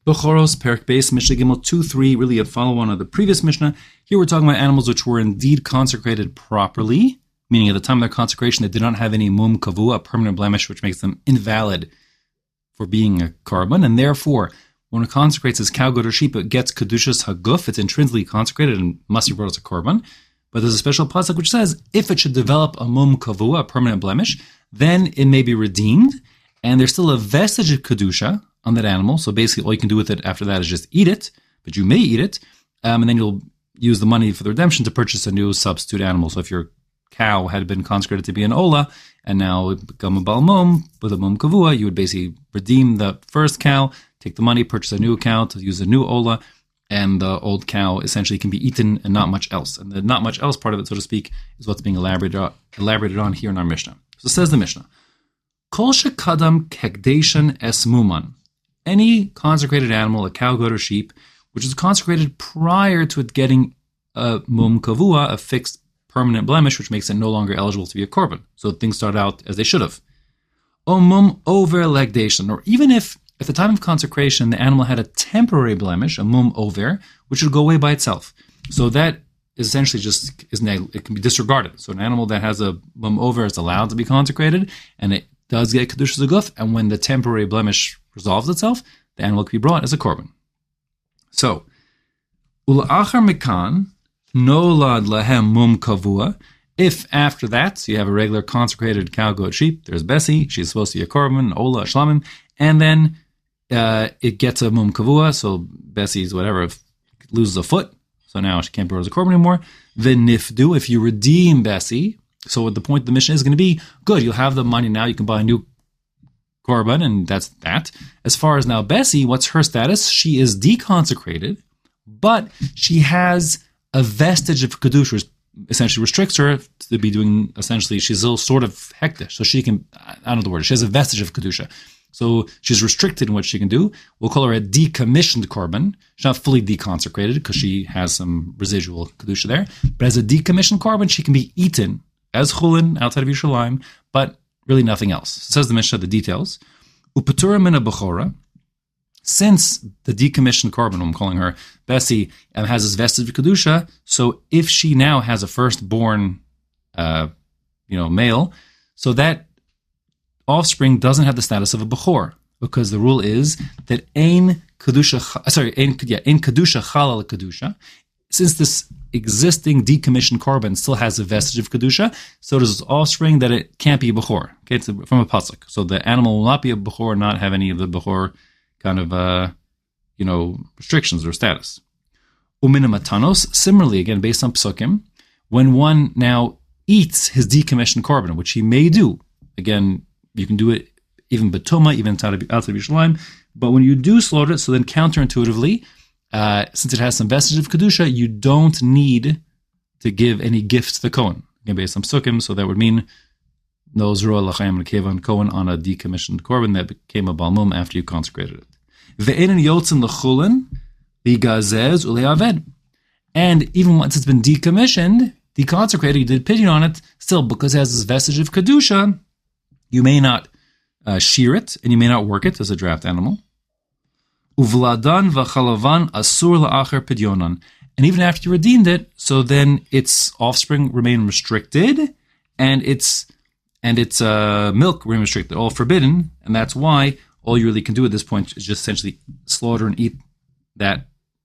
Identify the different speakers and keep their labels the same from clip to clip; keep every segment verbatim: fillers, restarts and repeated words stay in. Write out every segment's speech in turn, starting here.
Speaker 1: Bechoros, Perek Beis, Mishnah Gimel two three, really a follow-on of the previous Mishnah. Here we're talking about animals which were indeed consecrated properly, meaning at the time of their consecration they did not have any mum kavua, a permanent blemish which makes them invalid for being a korban, and therefore when it consecrates as cow, goat, or sheep, it gets kedushas haguf, it's intrinsically consecrated and must be brought as a korban. But there's a special pasuk which says if it should develop a mum kavua, a permanent blemish, then it may be redeemed, and there's still a vestige of kedusha on that animal. So basically all you can do with it after that is just eat it, but you may eat it, um, and then you'll use the money for the redemption to purchase a new substitute animal. So if your cow had been consecrated to be an ola, and now it become a balmum with a mum kavua, you would basically redeem the first cow, take the money, purchase a new cow to use a new ola, and the old cow essentially can be eaten and not much else. And the not much else part of it, so to speak, is what's being elaborated on, elaborated on here in our Mishnah. So says the Mishnah, Kol shekadam kekdeshan es muman. Any consecrated animal, a cow, goat, or sheep, which is consecrated prior to it getting a mum kavua, a fixed permanent blemish, which makes it no longer eligible to be a korban. So things start out as they should have. O mum over legdation, or even if at the time of consecration the animal had a temporary blemish, a mum over, which would go away by itself. So that is essentially just is neg- it can be disregarded. So an animal that has a mum over is allowed to be consecrated, and it does get kedushas haguf, and when the temporary blemish resolves itself, the animal can be brought as a korban. So, ula'achar mikan nolad lahem mum kavua. If after that, so you have a regular consecrated cow, goat, sheep, there's Bessie, she's supposed to be a korban, ola, shlamim, and then uh, it gets a mum kavua, so Bessie's whatever, loses a foot, so now she can't be brought as a korban anymore. V'nifdu, if you redeem Bessie, so the point of the mission is going to be, good, you'll have the money now, you can buy a new korban, and that's that. As far as now Bessie, what's her status? She is deconsecrated, but she has a vestige of kedusha, which essentially restricts her to be doing, essentially, she's still sort of hektish, so she can, I don't know the word, she has a vestige of kedusha. So she's restricted in what she can do. We'll call her a decommissioned korban. She's not fully deconsecrated because she has some residual kedusha there, but as a decommissioned korban, she can be eaten as chulin outside of Yerushalayim, but really nothing else. It says the Mishnah, the details. Upatura mina bechora. Since the decommissioned korban, I'm calling her Bessie, um, has this vestige of kedusha, so if she now has a firstborn, uh, you know, male, so that offspring doesn't have the status of a bechor, because the rule is that ein kedusha, sorry, ein, yeah, ein kedusha chalal kedusha. Since this existing decommissioned korban still has a vestige of kedusha, so does its offspring that it can't be a bechor. Okay, it's from a pasuk. So the animal will not be a bechor, not have any of the bechor kind of, uh, you know, restrictions or status. Umina matanos, similarly, again, based on psukim, when one now eats his decommissioned korban, which he may do, again, you can do it even betuma, even outside of Yerushalayim, but when you do slaughter it, so then counterintuitively, Uh, since it has some vestige of kedusha, you don't need to give any gift to the Kohen. Again, based on psukim, so that would mean no zerua l'chaim l'kevan Kohen on a decommissioned korban that became a balmum after you consecrated it. Ve'enin yotzin l'chulin ligazez ule'aved. And even once it's been decommissioned, deconsecrated, you did pidyon on it, still, because it has this vestige of kedusha, you may not uh, shear it, and you may not work it as a draft animal. Uvladan v'chalavan asur la'acher pidyonan. And even after you redeemed it, so then its offspring remain restricted, and its and its uh, milk remain restricted, all forbidden, and that's why all you really can do at this point is just essentially slaughter and eat that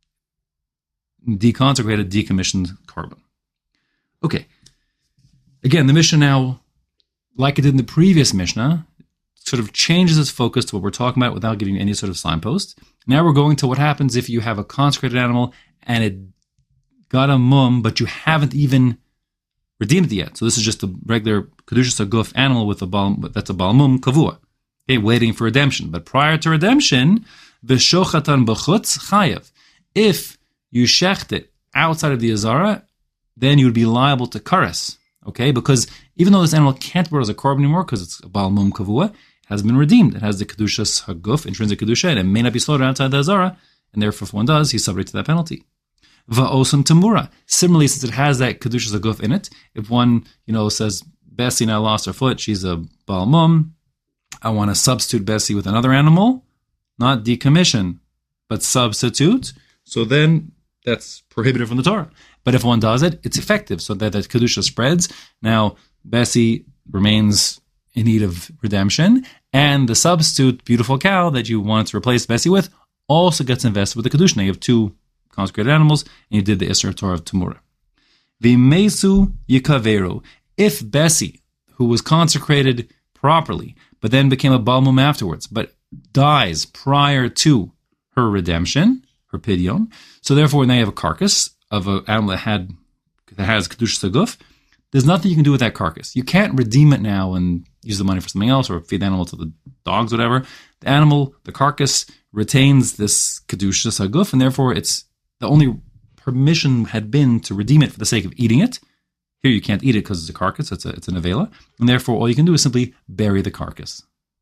Speaker 1: deconsecrated, decommissioned korban. Okay. Again, the Mishnah now, like it did in the previous Mishnah, sort of changes its focus to what we're talking about without giving you any sort of signpost. Now we're going to what happens if you have a consecrated animal and it got a mum, but you haven't even redeemed it yet. So this is just a regular kedushas haguf animal with a bal, that's a balmum kavua, okay, waiting for redemption. But prior to redemption, v'shochatan b'chutz chayav. If you shecht it outside of the azara, then you would be liable to kares, okay? Because even though this animal can't be brought as a korban anymore because it's a balmum kavua, has been redeemed. It has the kedushas haguf, intrinsic kedusha, and it may not be slaughtered outside the azara, and therefore if one does, he's subject to that penalty. Va'osam tamura. Similarly, since it has that kedushas haguf in it, if one, you know, says, Bessie now lost her foot, she's a balmum, I want to substitute Bessie with another animal, not decommission but substitute, so then that's prohibited from the Torah. But if one does it, it's effective, so that the Kedusha spreads. Now, Bessie remains in need of redemption, and the substitute, beautiful cow that you wanted to replace Bessie with, also gets invested with the Kedusha. Now you have two consecrated animals, and you did the Isser Torah of Tamura. V'mesu yikaveru. If Bessie, who was consecrated properly, but then became a Balmum afterwards, but dies prior to her redemption, her pidyon, so therefore now you have a carcass of an animal that had that has Kedusha Saguf, there's nothing you can do with that carcass. You can't redeem it now and use the money for something else or feed the animal to the dogs, whatever. The animal, the carcass, retains this Kedusha Saguf, and therefore it's the only permission had been to redeem it for the sake of eating it. Here you can't eat it because it's a carcass, it's a, it's an avela, and therefore all you can do is simply bury the carcass.